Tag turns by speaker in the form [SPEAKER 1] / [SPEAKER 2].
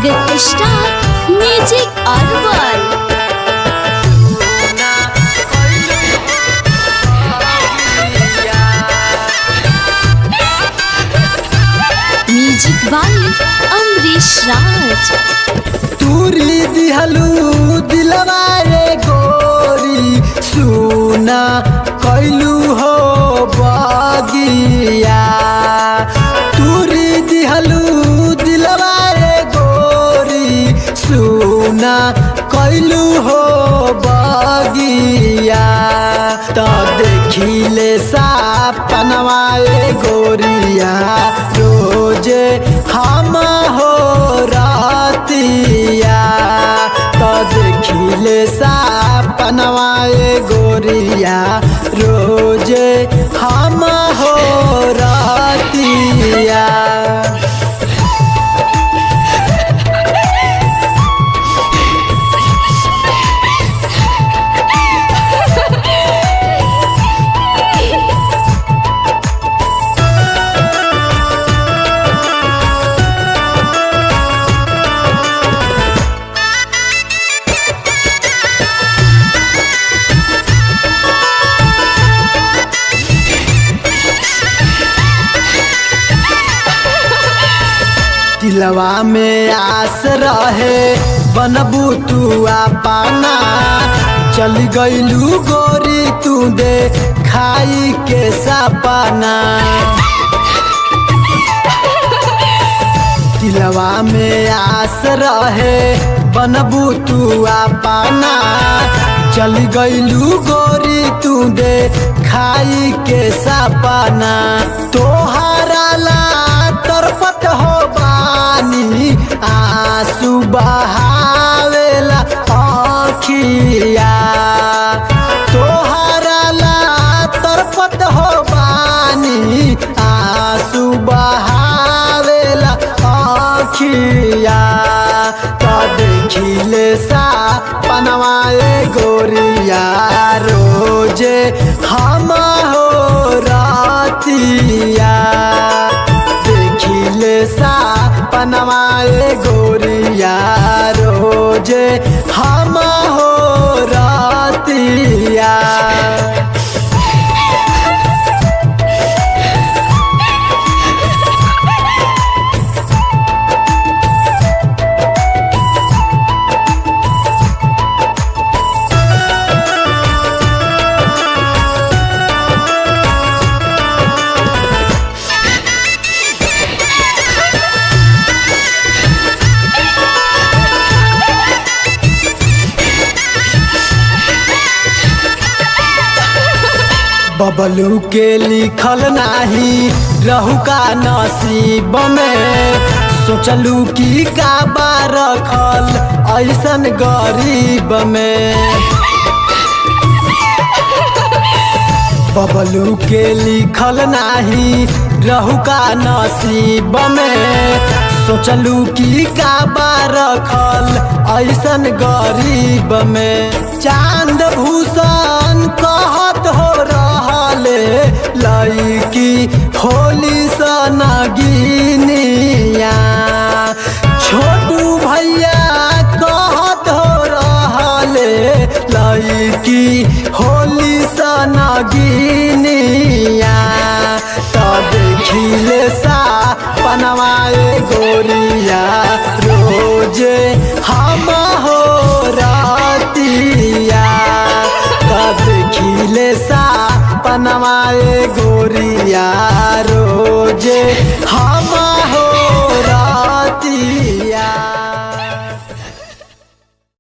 [SPEAKER 1] स्वागत star music Arwal. Music by Amrish Raj.
[SPEAKER 2] तूरी दिहलू दिलवा रे गोरी सुना कैलू हो बगिया। तूरी दिहलू दिलवा रे गोरी सुना कैलू हो बगिया। तो देखिले सपनवा ए गोरिया रोजे हम हो रातिया। तो देखिले सपनवा ए गोरिया रोजे हम हो रातिया। दिलवा में आस रहे बनबू तू पाना। चल गईलू गोरी तू दे खाई के सपना। दिलवा में आस रहे बनबू तू पाना। चल गईलू गोरी तू दे खाई के सपना। तोहरा ला तरपत हो बानी आंसू बहावेला आँखिया। तोहरा ला तरपत हो बानी आंसू बहावेला आँखिया। तो देखिले सपनवा ए गोरिया रोजे हम हो रातिया। देखिले सपनवा ए गोरिया रोजे हम हो रातिया। बबलू के लिखल नाही रहू का नसीब में। सोचलू की का रखल ऐसन गरीब में। बबलू के लिखल नाही रहू का नसीब में। सोचलू की का रखल ऐसन गरीब में। चांद भूषण कहत हो रहले लईकी होली सनगिनिया। छोटू भैया कहत हो रहले लईकी होली सनगिनिया। तो देखिले सपनवा ए गोरिया रोजे हम हो रातिया। तो देखिले सपनवा ए गोरिया रोजे